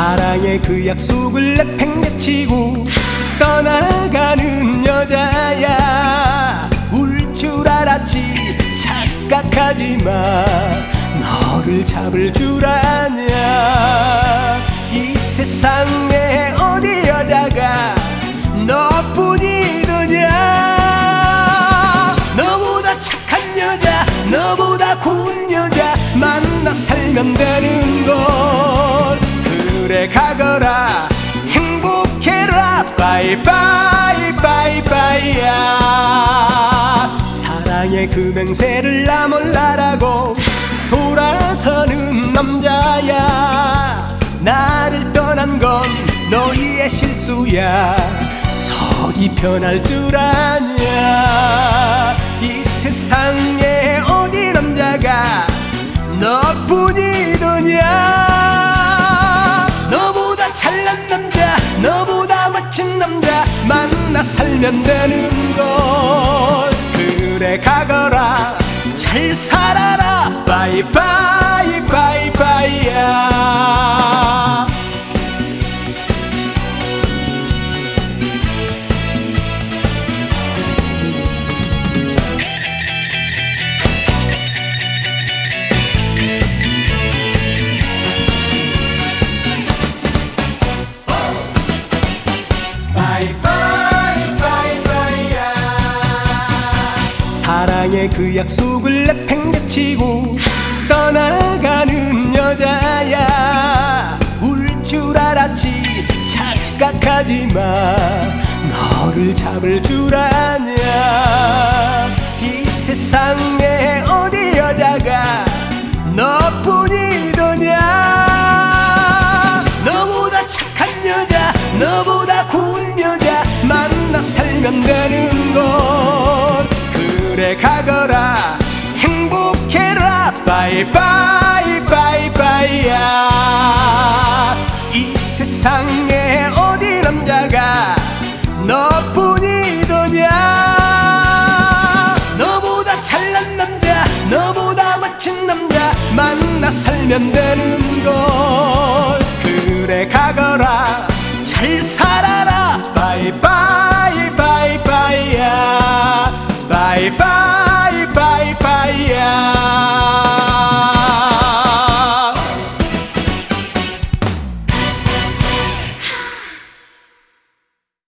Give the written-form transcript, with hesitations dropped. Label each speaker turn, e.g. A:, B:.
A: 사랑의 그 약속을 내팽개치고 떠나가는 여자야. 울 줄 알았지 착각하지마. 너를 잡을 줄 아냐. 이 세상에 어디 여자가 너뿐이더냐. 너보다 착한 여자, 너보다 고운 여자 만나 살면 되는 걸. 그래 가거라 행복해라 바이바이 바이바이야. 사랑의 그 맹세를 나 몰라라고 돌아서는 남자야. 나를 떠난 건 너희의 실수야. 속이 편할 줄 아냐. 이 세상에 어디 남자가 너뿐이더냐. 너보다 잘난 남자, 너보다 멋진 남자 만나 살면 되는 걸. 그래 가거라 잘 살아라 바이바이 바이바이야. 사랑의 그 약속을 내팽개치고 떠나가는 여자야. 울 줄 알았지 착각하지마. 너를 잡을 줄 아냐. 이 세상